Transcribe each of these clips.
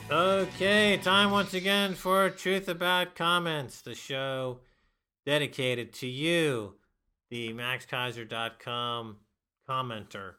Okay, time once again for Truth About Comments, the show dedicated to you, the MaxKaiser.com commenter.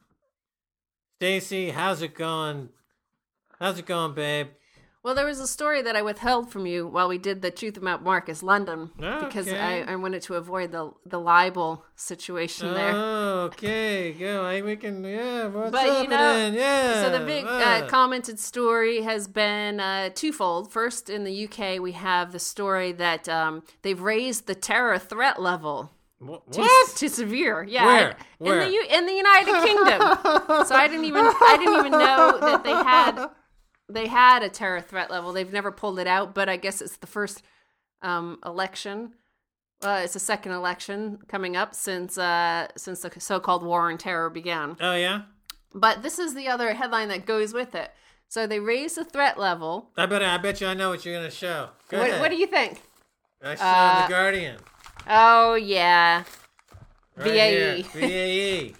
Stacy, how's it going? How's it going, babe? Well, there was a story that I withheld from you while we did the Truth About Marcus London because Okay. I wanted to avoid the libel situation there. Okay, go. We can, what's But happening? Yeah. so the big commented story has been twofold. First, in the UK, we have the story that they've raised the terror threat level What? to severe. Yeah, Where? in the United Kingdom. So I didn't even know that they had a terror threat level. They've never pulled it out, but I guess it's the first election. It's the second election coming up since the so-called war on terror began. Oh, yeah? But this is the other headline that goes with it. So they raised the threat level. I bet you I know what you're going to show. Go ahead. What do you think? I saw The Guardian. Oh, yeah. Right BAE. here. BAE.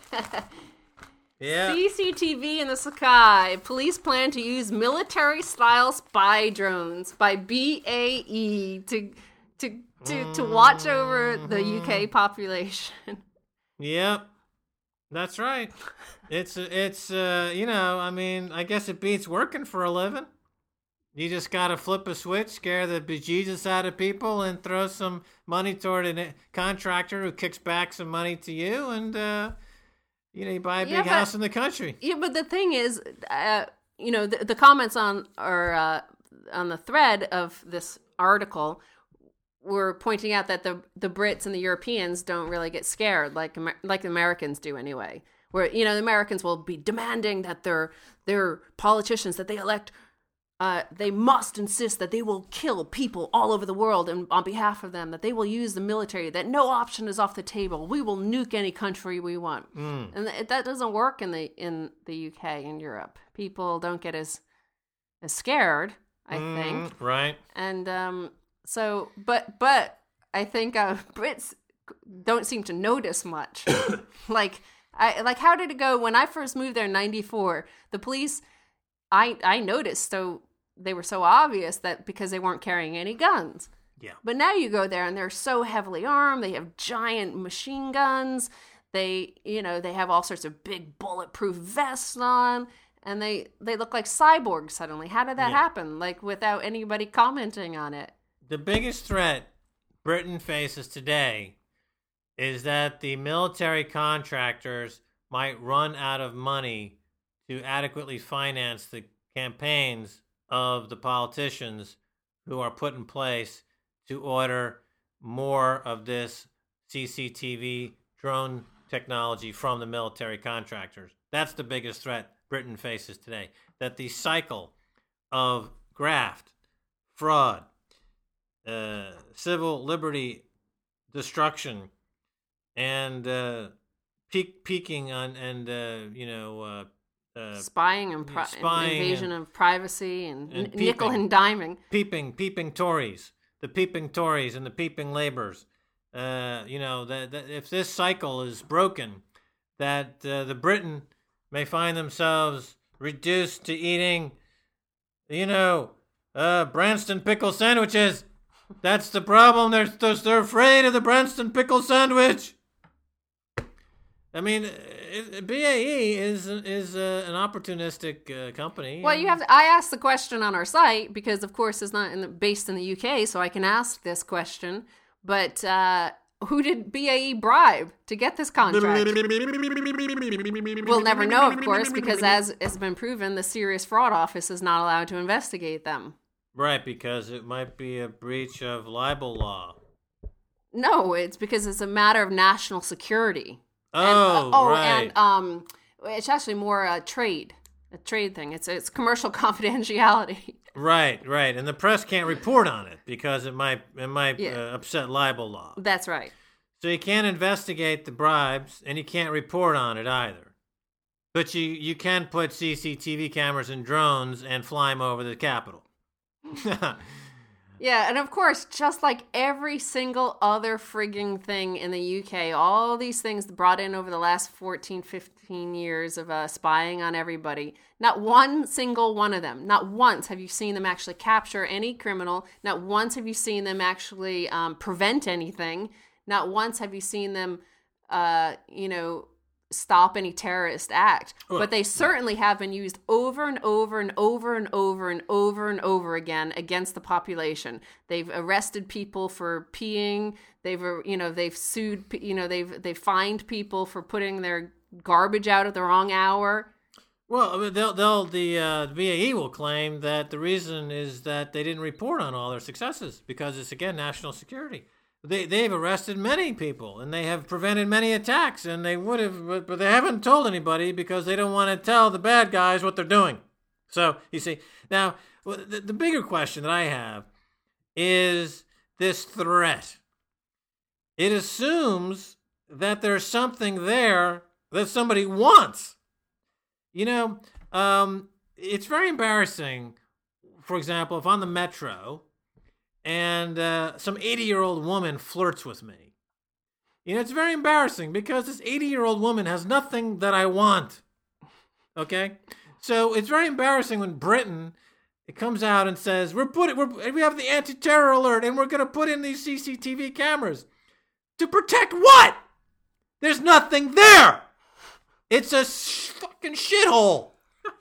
Yeah. CCTV in the sky. Police plan to use military-style spy drones by BAE to watch over the UK population. Yep. That's right. It's I mean, I guess it beats working for a living. You just got to flip a switch, scare the bejesus out of people, and throw some money toward a contractor who kicks back some money to you, and you buy a big house in the country. Yeah, but the thing is, the comments on the thread of this article were pointing out that the Brits and the Europeans don't really get scared like the Americans do anyway. Where the Americans will be demanding that their politicians that they elect. They must insist that they will kill people all over the world and on behalf of them, that they will use the military, that no option is off the table. We will nuke any country we want. And that doesn't work in the UK and Europe. People don't get as scared, I think. Right. And but I think Brits don't seem to notice much. How did it go when I first moved there in '94? The police, I noticed, so they were so obvious that because they weren't carrying any guns. Yeah. But now you go there and they're so heavily armed. They have giant machine guns. They have all sorts of big bulletproof vests on, and they look like cyborgs suddenly. How did that happen? Like, without anybody commenting on it. The biggest threat Britain faces today is that the military contractors might run out of money to adequately finance the campaigns of the politicians who are put in place to order more of this CCTV drone technology from the military contractors. That's the biggest threat Britain faces today. That the cycle of graft, fraud, civil liberty destruction, and peaking on spying and invasion of privacy and nickel and diming. Peeping Tories, the peeping Tories and the peeping Labours. If this cycle is broken, that the Britain may find themselves reduced to eating, Branston pickle sandwiches. That's the problem. They're afraid of the Branston pickle sandwich. I mean, BAE is an opportunistic company. Well, I asked the question on our site because, of course, it's not based in the UK, so I can ask this question. But who did BAE bribe to get this contract? We'll never know, of course, because as has been proven, the Serious Fraud Office is not allowed to investigate them. Right, because it might be a breach of libel law. No, it's because it's a matter of national security. Right. And it's actually more a trade thing. It's commercial confidentiality. Right, and the press can't report on it because it might upset libel law. That's right. So you can't investigate the bribes, and you can't report on it either. But you can put CCTV cameras and drones and fly them over the Capitol. Yeah, and of course, just like every single other frigging thing in the UK, all these things brought in over the last 14, 15 years of spying on everybody, not one single one of them, not once have you seen them actually capture any criminal, not once have you seen them actually prevent anything, not once have you seen them, stop any terrorist act. But they certainly have been used over and over and over and over and over and over again against the population. They've arrested people for peeing. They've sued. They've fined people for putting their garbage out at the wrong hour. Well, the BAE will claim that the reason is that they didn't report on all their successes because it's, again, national security. They've arrested many people and they have prevented many attacks, and they would have, but they haven't told anybody because they don't want to tell the bad guys what they're doing. So you see, now the bigger question that I have is this threat. It assumes that there's something there that somebody wants. It's very embarrassing. For example, if on the metro and some 80-year-old woman flirts with me. It's very embarrassing because this 80-year-old woman has nothing that I want. Okay? So it's very embarrassing when Britain comes out and says, we have the anti-terror alert and we're going to put in these CCTV cameras. To protect what? There's nothing there. It's a fucking shithole.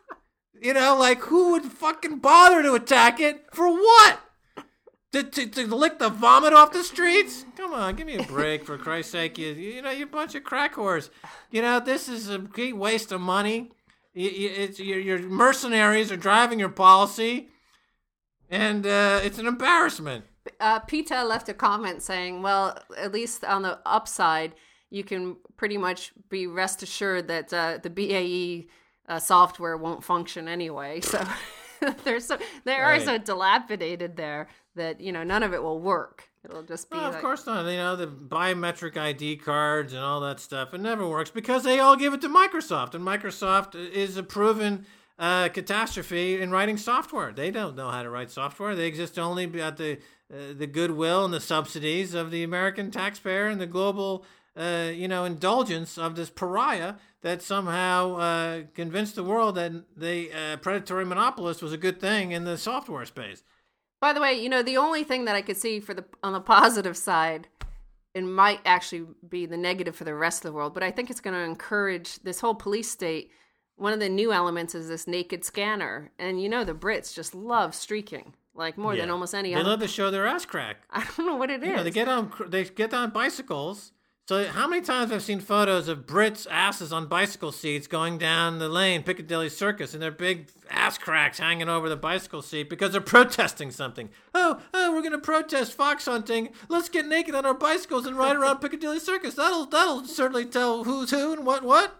Who would fucking bother to attack it? For what? To lick the vomit off the streets? Come on, give me a break, for Christ's sake. You're a bunch of crack whores. This is a great waste of money. Your mercenaries are driving your policy, and it's an embarrassment. PETA left a comment saying, well, at least on the upside, you can pretty much be rest assured that the BAE software won't function anyway. So they are so dilapidated there that none of it will work. It'll just be. Of course not. The biometric ID cards and all that stuff. It never works because they all give it to Microsoft, and Microsoft is a proven catastrophe in writing software. They don't know how to write software. They exist only at the goodwill and the subsidies of the American taxpayer and the global indulgence of this pariah that somehow convinced the world that the predatory monopolist was a good thing in the software space. By the way, the only thing that I could see on the positive side, it might actually be the negative for the rest of the world, but I think it's going to encourage this whole police state. One of the new elements is this naked scanner, and the Brits just love streaking, more than almost any other. They love to show their ass crack. I don't know what it is. They get on bicycles. So how many times I've seen photos of Brits' asses on bicycle seats going down the lane, Piccadilly Circus, and their big ass cracks hanging over the bicycle seat because they're protesting something. Oh, we're going to protest fox hunting. Let's get naked on our bicycles and ride around Piccadilly Circus. That'll certainly tell who's who and what.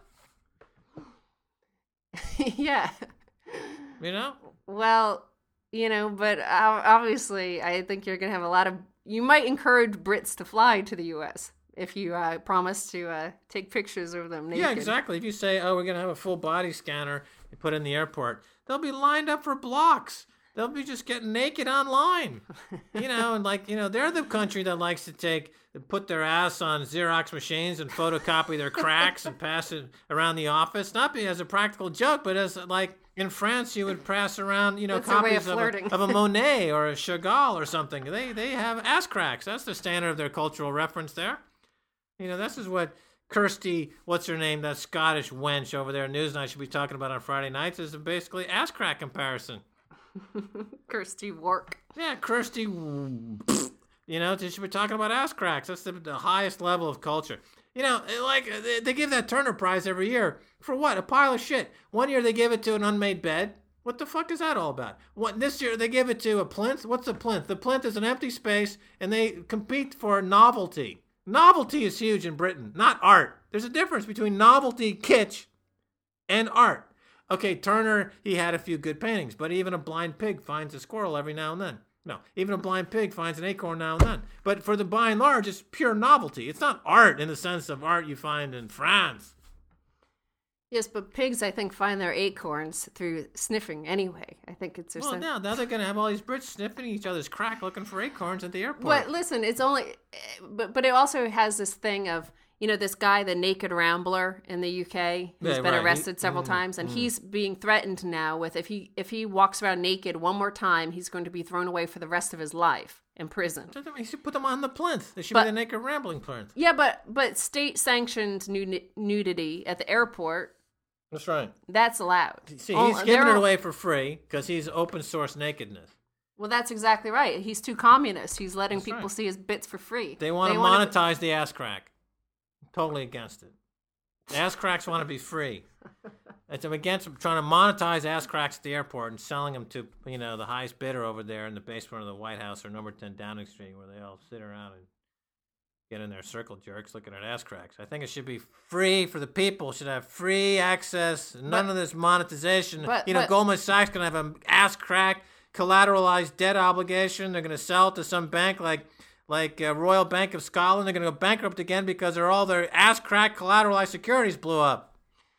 Yeah. Well, but obviously I think you're going to have you might encourage Brits to fly to the U.S. if you promise to take pictures of them naked. Yeah, exactly. If you say, we're going to have a full body scanner you put in the airport, they'll be lined up for blocks. They'll be just getting naked online. They're the country that likes to put their ass on Xerox machines and photocopy their cracks and pass it around the office. Not as a practical joke, but as in France, you would pass around, copies of a Monet or a Chagall or something. They have ass cracks. That's the standard of their cultural reference there. This is what Kirsty, what's her name, that Scottish wench over there at Newsnight should be talking about on Friday nights, is basically ass crack comparison. Kirsty Wark. Yeah, Kirsty. They should be talking about ass cracks. That's the highest level of culture. They give that Turner Prize every year. For what? A pile of shit. One year they gave it to an unmade bed. What the fuck is that all about? This year they give it to a plinth. What's a plinth? The plinth is an empty space, and they compete for novelty. Novelty is huge in Britain, not art. There's a difference between novelty, kitsch, and art. Okay, Turner, he had a few good paintings, but even a blind pig finds a squirrel every now and then. No, even a blind pig finds an acorn now and then. But for the by and large, it's pure novelty. It's not art in the sense of art you find in France. Yes, but pigs, I think, find their acorns through sniffing anyway. I think it's their Well, now they're going to have all these Brits sniffing each other's crack looking for acorns at the airport. But listen, it's only, but it also has this thing of, this guy, the Naked Rambler in the UK, who's been arrested several times, and he's being threatened now with if he walks around naked one more time, he's going to be thrown away for the rest of his life in prison. He should put them on the plinth. They should be the Naked Rambling plinth. Yeah, but state-sanctioned nudity at the airport. That's right. That's allowed. See, he's giving it away for free because he's open source nakedness. Well, that's exactly right. He's too communist. He's letting people see his bits for free. They want to monetize the ass crack. I'm totally against it. The ass cracks want to be free. I'm against trying to monetize ass cracks at the airport and selling them to the highest bidder over there in the basement of the White House or number 10 Downing Street, where they all sit around and get in their circle jerks looking at ass cracks. I think it should be free for the people. Should have free access. None of this monetization. Goldman Sachs going to have an ass crack collateralized debt obligation. They're going to sell it to some bank like Royal Bank of Scotland. They're going to go bankrupt again because all their ass crack collateralized securities blew up.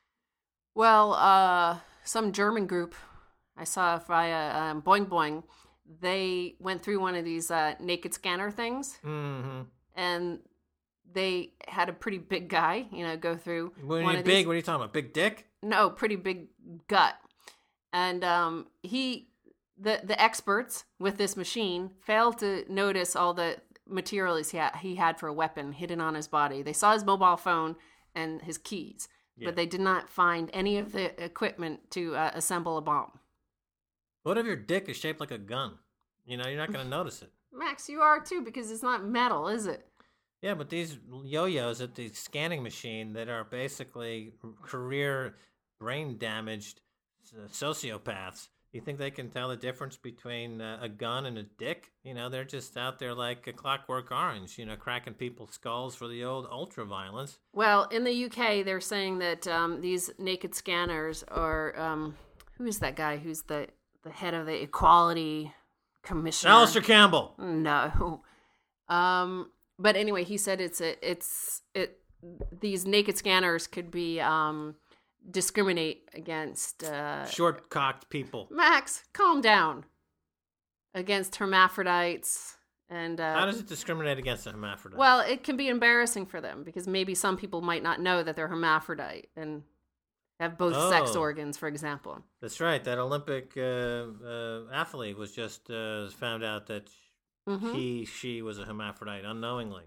Well, some German group I saw via Boing Boing, they went through one of these naked scanner things. Mm-hmm. And they had a pretty big guy, go through. When you big, what are you talking about? Big dick? No, pretty big gut. And the experts with this machine failed to notice all the materials he had for a weapon hidden on his body. They saw his mobile phone and his keys, but they did not find any of the equipment to assemble a bomb. What if your dick is shaped like a gun? You're not going to notice it. Max, you are too, because it's not metal, is it? Yeah, but these yo-yos at the scanning machine that are basically career brain damaged sociopaths, you think they can tell the difference between a gun and a dick? They're just out there like a Clockwork Orange, cracking people's skulls for the old ultra-violence. Well, in the UK, they're saying that these naked scanners are... who is that guy who's the head of the Equality Commissioner? Alistair Campbell. No. But anyway, he said these naked scanners could be discriminate against short-cocked people. Max, calm down. Against hermaphrodites and how does it discriminate against a hermaphrodite? Well, it can be embarrassing for them because maybe some people might not know that they're hermaphrodite and have both sex organs, for example. That's right. That Olympic athlete was just found out that she was a hermaphrodite unknowingly.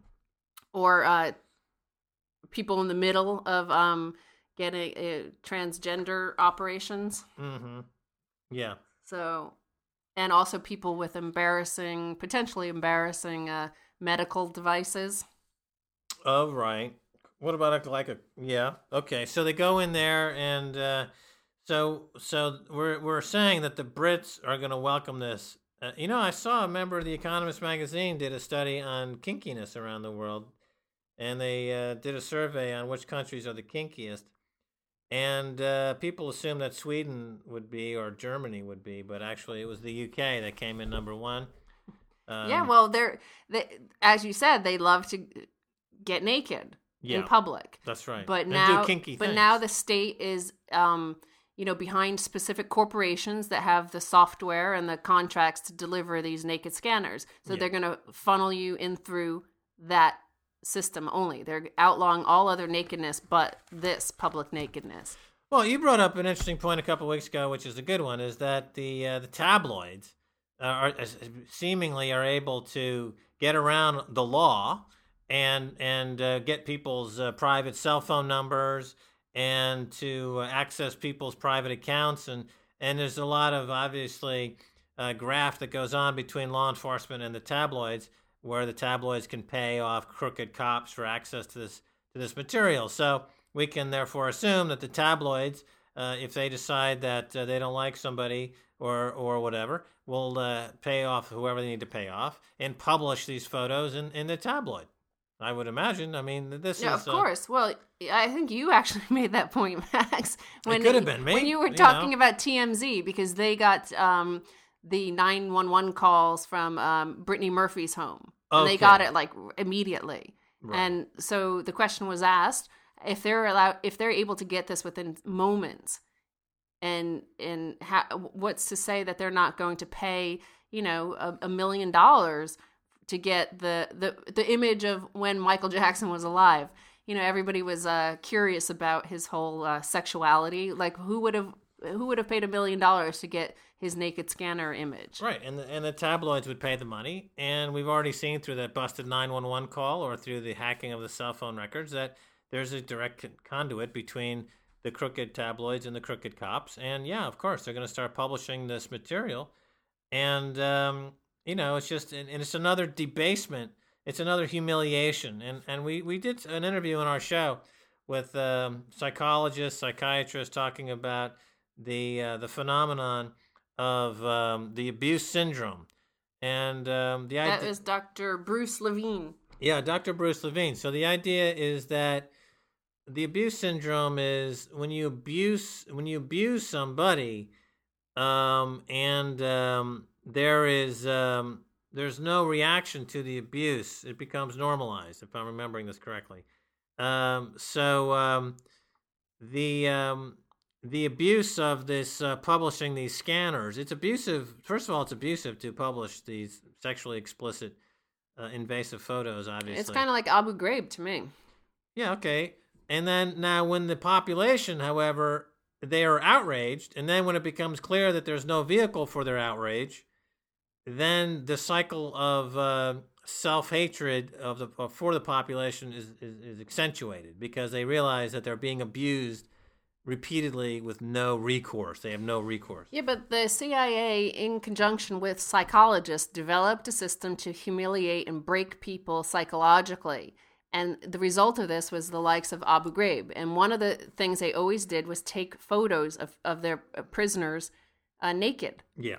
Or people in the middle of getting transgender operations. Mm-hmm. Yeah. So, and also people with potentially embarrassing medical devices. Oh, right. What about yeah? Okay, so they go in there, and so we're saying that the Brits are going to welcome this. I saw a member of The Economist magazine did a study on kinkiness around the world, and they did a survey on which countries are the kinkiest, and people assumed that Sweden would be or Germany would be, but actually it was the UK that came in number one. Yeah, well, they as you said, they love to get naked. In public. That's right. But do kinky things. Now the state is behind specific corporations that have the software and the contracts to deliver these naked scanners. So they're going to funnel you in through that system only. They're outlawing all other nakedness but this public nakedness. Well, you brought up an interesting point a couple of weeks ago, which is a good one, is that the tabloids seemingly are able to get around the law and get people's private cell phone numbers and to access people's private accounts. And there's a lot of, obviously, graft that goes on between law enforcement and the tabloids, where the tabloids can pay off crooked cops for access to this material. So we can therefore assume that the tabloids, if they decide that they don't like somebody or whatever, will pay off whoever they need to pay off and publish these photos in the tabloid. I would imagine. I mean, this is... Yeah, of course. Well, I think you actually made that point, Max. It could have been me. When you were talking about TMZ, because they got the 911 calls from Brittany Murphy's home. And they got it, immediately. Right. And so the question was asked, if they're able to get this within moments, and what's to say that they're not going to pay, $1 million to get the image of when Michael Jackson was alive? Everybody was curious about his whole sexuality. Like, who would have paid $1 million to get his naked scanner image? Right, and the tabloids would pay the money, and we've already seen through that busted 911 call or through the hacking of the cell phone records that there's a direct conduit between the crooked tabloids and the crooked cops. And yeah, of course, they're going to start publishing this material, and it's just, and it's another debasement. It's another humiliation. And we did an interview on our show with psychologists, psychiatrists talking about the phenomenon of the abuse syndrome. And the idea... That was Dr. Bruce Levine. Yeah, Dr. Bruce Levine. So the idea is that the abuse syndrome is when you abuse somebody, there's no reaction to the abuse. It becomes normalized, if I'm remembering this correctly. The abuse of this publishing these scanners, it's abusive. First of all, it's abusive to publish these sexually explicit, invasive photos, obviously. It's kind of like Abu Ghraib to me. Yeah, okay. And then now when the population, however, they are outraged, and then when it becomes clear that there's no vehicle for their outrage, then the cycle of self-hatred for the population is accentuated because they realize that they're being abused repeatedly with no recourse. They have no recourse. Yeah, but the CIA, in conjunction with psychologists, developed a system to humiliate and break people psychologically. And the result of this was the likes of Abu Ghraib. And one of the things they always did was take photos of their prisoners naked. Yeah.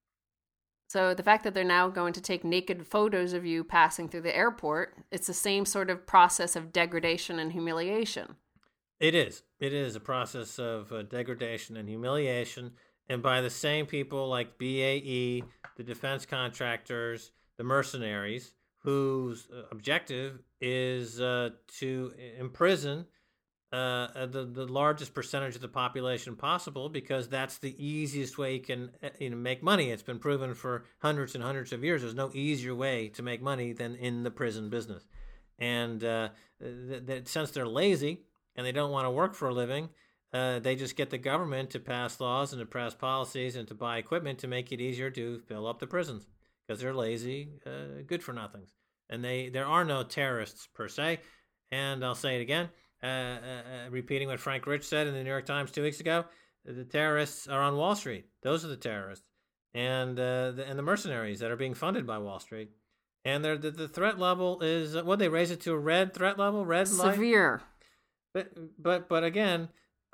So the fact that they're now going to take naked photos of you passing through the airport, it's the same sort of process of degradation and humiliation. It is. It is a process of degradation and humiliation, and by the same people like BAE, the defense contractors, the mercenaries, whose objective is to imprison the largest percentage of the population possible, because that's the easiest way you can make money. It's been proven for hundreds and hundreds of years. There's no easier way to make money than in the prison business. And since they're lazy and they don't want to work for a living, they just get the government to pass laws and to pass policies and to buy equipment to make it easier to fill up the prisons, because they're lazy, good for nothings. And there are no terrorists per se. And I'll say it again, repeating what Frank Rich said in the New York Times 2 weeks ago: the terrorists are on Wall Street. Those are the terrorists, and the mercenaries that are being funded by Wall Street. And the threat level is what they raise it to a red threat level, red light. Severe. But again,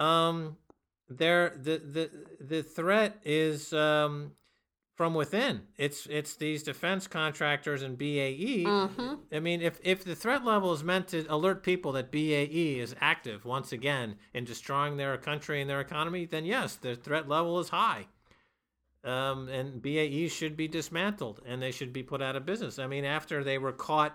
the threat is from within. It's these defense contractors and BAE. Mm-hmm. I mean, if the threat level is meant to alert people that BAE is active once again in destroying their country and their economy, then yes, the threat level is high. And BAE should be dismantled and they should be put out of business. I mean, after they were caught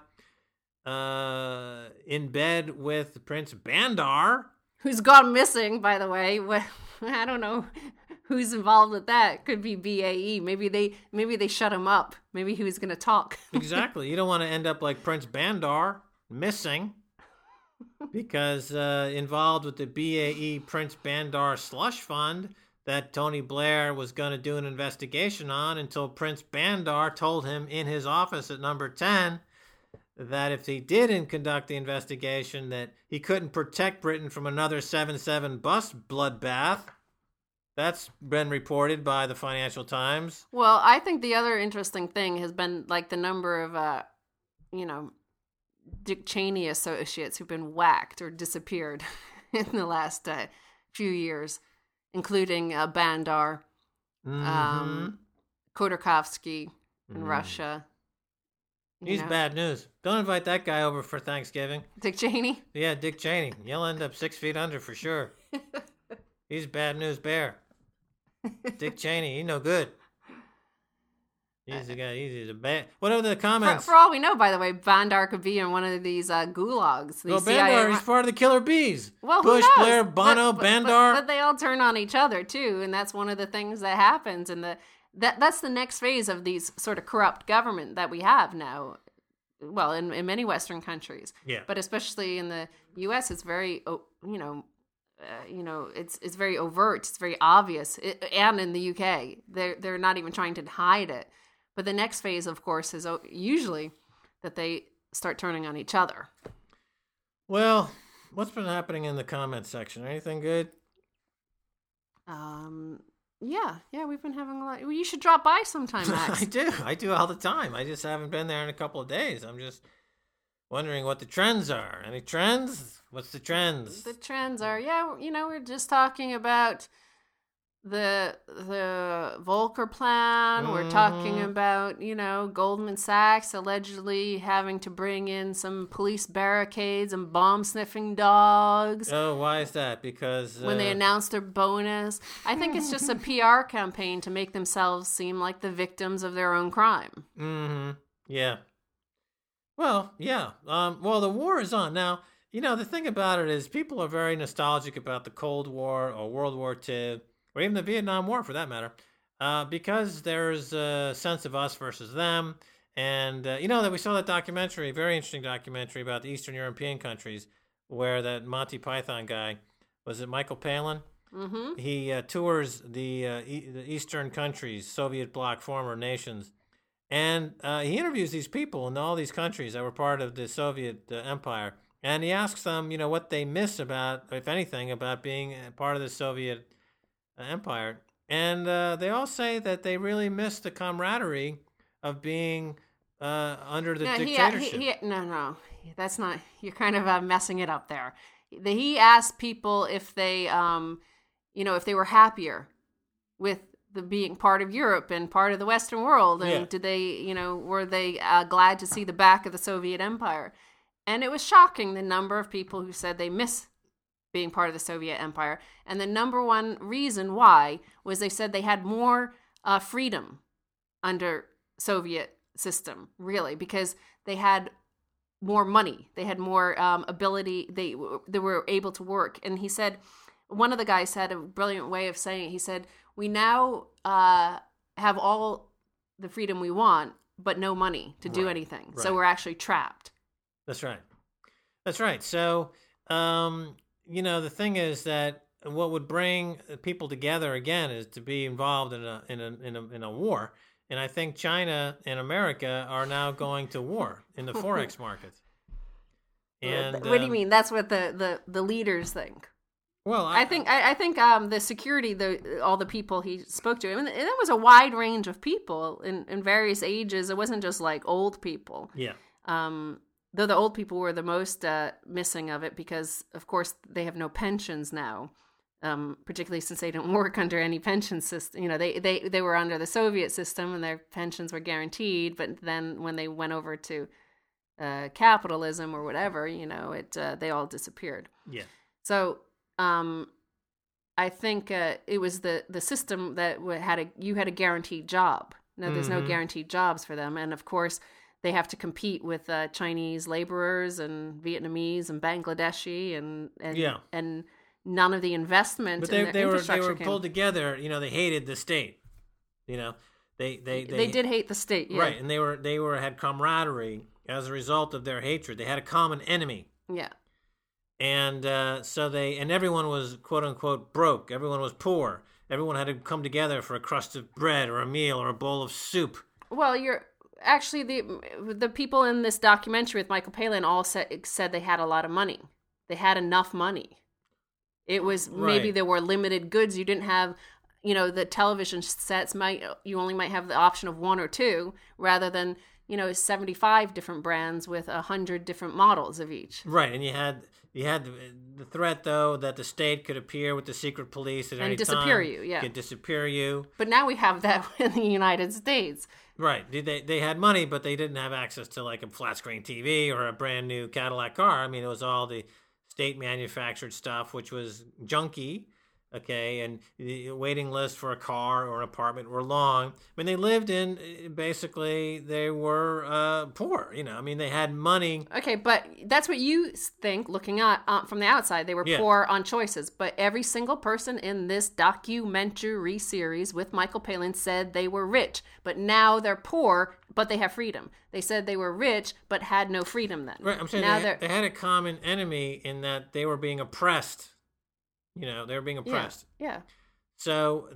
in bed with Prince Bandar, who's gone missing, by the way. I don't know who's involved with that. Could be BAE. Maybe they shut him up. Maybe he was going to talk. Exactly. You don't want to end up like Prince Bandar, missing, because involved with the BAE Prince Bandar slush fund that Tony Blair was going to do an investigation on, until Prince Bandar told him in his office at number 10 that if he didn't conduct the investigation, that he couldn't protect Britain from another 7/7 bus bloodbath. That's been reported by the Financial Times. Well, I think the other interesting thing has been like the number of, Dick Cheney associates who've been whacked or disappeared in the last few years, including Bandar, Khodorkovsky in Russia. He's bad news. Don't invite that guy over for Thanksgiving. Dick Cheney? Yeah, Dick Cheney. You'll end up 6 feet under for sure. He's bad news bear. Dick Cheney, he no good. He's the guy. He's a bad. What are the For, comments? for all we know, by the way, Bandar could be in one of these gulags. Well, Bandar, he's part of the Killer Bees. Well, Bush, who knows? Blair, Bono, Bandar. But they all turn on each other too, and that's one of the things that happens. And that's the next phase of these sort of corrupt government that we have now. Well, in many Western countries, Yeah. but especially in the U.S., it's very it's very overt, it's very obvious, and in the U.K., they're not even trying to hide it. But the next phase, of course, is usually that they start turning on each other. Well, what's been happening in the comment section? Anything good? Yeah, we've been having a lot. Well, you should drop by sometime, Max. I do all the time. I just haven't been there in a couple of days. I'm just wondering what the trends are. Any trends? What's the trends? The trends are, we're just talking about the Volcker plan. Mm-hmm. We're talking about, Goldman Sachs allegedly having to bring in some police barricades and bomb-sniffing dogs. Oh, why is that? Because when they announced their bonus. I think it's just a PR campaign to make themselves seem like the victims of their own crime. Mm-hmm. Yeah. Well, yeah. Well, the war is on. Now, the thing about it is people are very nostalgic about the Cold War or World War II, or even the Vietnam War for that matter, because there's a sense of us versus them. And, that we saw that documentary, very interesting documentary about the Eastern European countries, where that Monty Python guy, was it Michael Palin? Mm-hmm. He tours the Eastern countries, Soviet bloc former nations, and he interviews these people in all these countries that were part of the Soviet Empire. And he asks them, what they miss about, if anything, about being part of the Soviet Empire. And they all say that they really miss the camaraderie of being under the dictatorship. No, that's not. You're kind of messing it up there. He asked people if they, if they were happier with the being part of Europe and part of the Western world, and did they, were they glad to see the back of the Soviet Empire? And it was shocking the number of people who said they miss being part of the Soviet Empire. And the number one reason why was they said they had more freedom under Soviet system, really, because they had more money. They had more ability. They were able to work. And he said, one of the guys had a brilliant way of saying it. He said, we now have all the freedom we want, but no money to do anything. Right. So we're actually trapped. That's right. So, the thing is that what would bring people together again is to be involved in a war. And I think China and America are now going to war in the Forex markets. And what do you mean? That's what the leaders think. Well, I think the security, all the people he spoke to, and it was a wide range of people in various ages. It wasn't just like old people. Yeah. Though the old people were the most missing of it because, of course, they have no pensions now, particularly since they don't work under any pension system. They were under the Soviet system and their pensions were guaranteed. But then when they went over to capitalism or whatever, they all disappeared. Yeah. So I think it was the system that you had a guaranteed job. Now there's no guaranteed jobs for them, and of course they have to compete with Chinese laborers and Vietnamese and Bangladeshi and none of the investment. But they were pulled together. They hated the state. They did hate the state, yeah. Right, and they had camaraderie as a result of their hatred. They had a common enemy. Yeah. And so everyone was quote unquote broke. Everyone was poor. Everyone had to come together for a crust of bread or a meal or a bowl of soup. Well, actually the people in this documentary with Michael Palin all said they had a lot of money. They had enough money. It was maybe there were limited goods. You didn't have, the television sets you only might have the option of one or two rather than 75 different brands with 100 different models of each. Right, and you had the threat though that the state could appear with the secret police at any time and disappear you. Yeah, could disappear you. But now we have that in the United States. Right, they had money, but they didn't have access to like a flat screen TV or a brand new Cadillac car. I mean, it was all the state manufactured stuff, which was junky. Okay, and the waiting list for a car or an apartment were long. I mean, they lived in basically they were poor. I mean, they had money. Okay, but that's what you think looking at from the outside. They were poor on choices, but every single person in this documentary series with Michael Palin said they were rich, but now they're poor, but they have freedom. They said they were rich, but had no freedom then. Right, I'm saying now they had a common enemy in that they were being oppressed. They were being oppressed. Yeah. So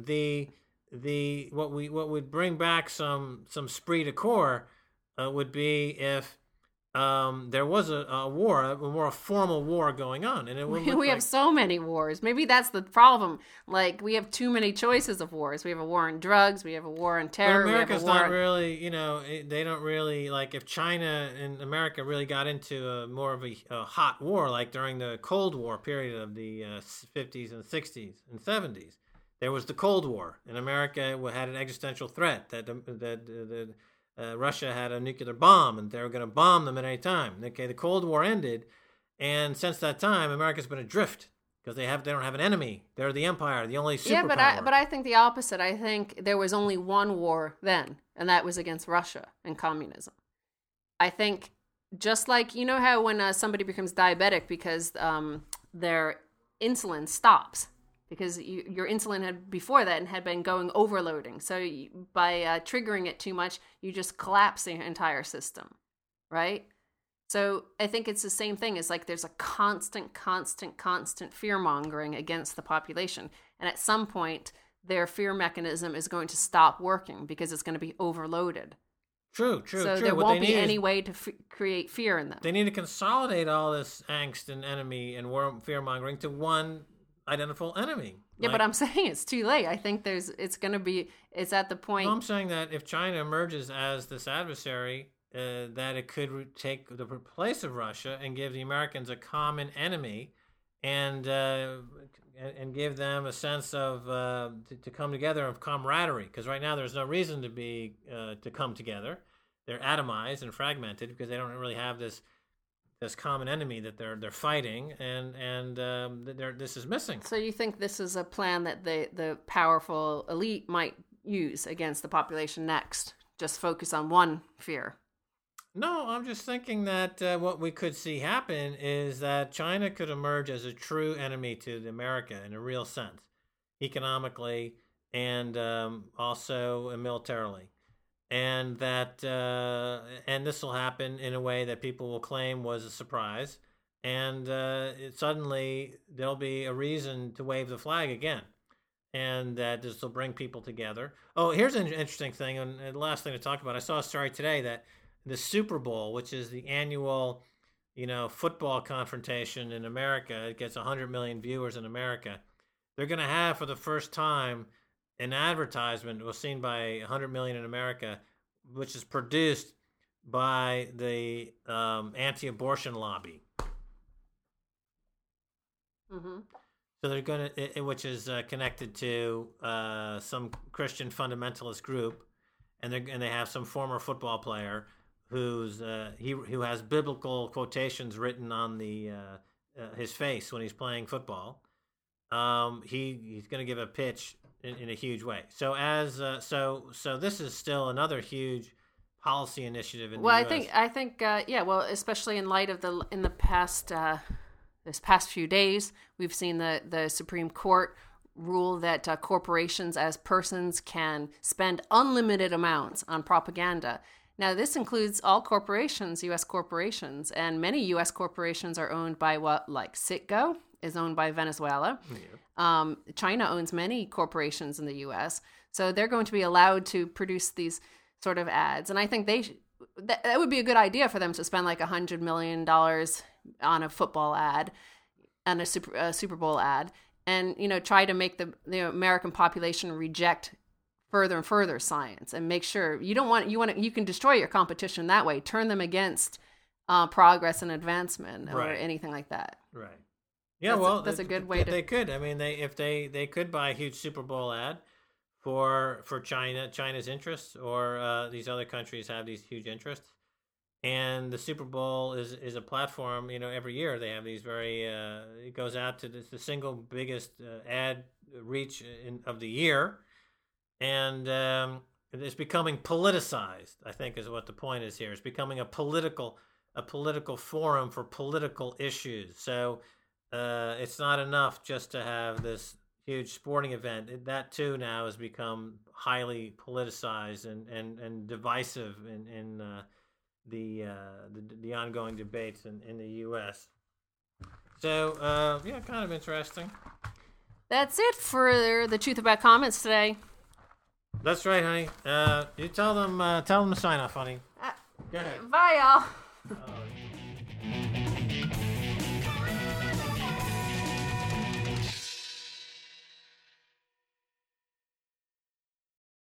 what would bring back some esprit de corps would be if there was a war, a more formal war going on, and it would we have so many wars. Maybe that's the problem. Like, we have too many choices of wars. We have a war on drugs. We have a war on terror. But America's not really, they don't really, like, if China and America really got into more of a hot war, like during the Cold War period of the 50s and 60s and 70s, there was the Cold War, and America had an existential threat that Russia had a nuclear bomb, and they were going to bomb them at any time. Okay, the Cold War ended, and since that time, America's been adrift because they don't have an enemy. They're the empire, the only superpower. Yeah, but I think the opposite. I think there was only one war then, and that was against Russia and communism. I think just like how when somebody becomes diabetic because their insulin stops. Because your insulin had before that and had been going overloading. So by triggering it too much, you just collapse the entire system, right? So I think it's the same thing. It's like there's a constant fear-mongering against the population. And at some point, their fear mechanism is going to stop working because it's going to be overloaded. True. So there won't be any way to create fear in them. They need to consolidate all this angst and enemy and fear-mongering to one identical enemy. Yeah, but I'm saying it's too late. I think it's at the point. I'm saying that if China emerges as this adversary, that it could take the place of Russia and give the Americans a common enemy, and give them a sense of to come together of camaraderie. Because right now there's no reason to come together. They're atomized and fragmented because they don't really have this common enemy that they're fighting, and this is missing. So you think this is a plan that the powerful elite might use against the population next? Just focus on one fear. No, I'm just thinking that what we could see happen is that China could emerge as a true enemy to America in a real sense, economically and also militarily. And that and this will happen in a way that people will claim was a surprise, and suddenly there'll be a reason to wave the flag again, and that this will bring people together. Oh, here's an interesting thing, and the last thing to talk about. I saw a story today that the Super Bowl, which is the annual, football confrontation in America, it gets 100 million viewers in America. They're going to have for the first time an advertisement was seen by 100 million in America, which is produced by the anti-abortion lobby. Mm-hmm. So they're going to, which is connected to some Christian fundamentalist group, and they have some former football player who has biblical quotations written on his face when he's playing football. He's going to give a pitch in a huge way. So so this is still another huge policy initiative in the US. I think well, especially in light of in the past this past few days, we've seen the Supreme Court rule that corporations as persons can spend unlimited amounts on propaganda. Now, this includes all corporations, U.S. corporations, and many U.S. corporations are owned by like Citgo is owned by Venezuela. Yeah. China owns many corporations in the U.S., so they're going to be allowed to produce these sort of ads. And I think that would be a good idea for them to spend like $100 million on a football ad and a Super Bowl ad, and try to make the American population reject further and further science, and make sure you can destroy your competition that way, turn them against progress and advancement or anything like that. Right. Yeah, that's a good way to. They could. I mean, they could buy a huge Super Bowl ad for China's interests, or these other countries have these huge interests, And the Super Bowl is a platform. Every year they have these very. It goes out to the single biggest ad reach of the year, and it's becoming politicized. I think is what the point is here. It's becoming a political forum for political issues. So it's not enough just to have this huge sporting event. That too now has become highly politicized and divisive in the ongoing debates in the U.S. So kind of interesting. That's it for the Truth About Comments today. That's right, honey. You tell them to sign off, honey. Go ahead. Bye, y'all. Oh,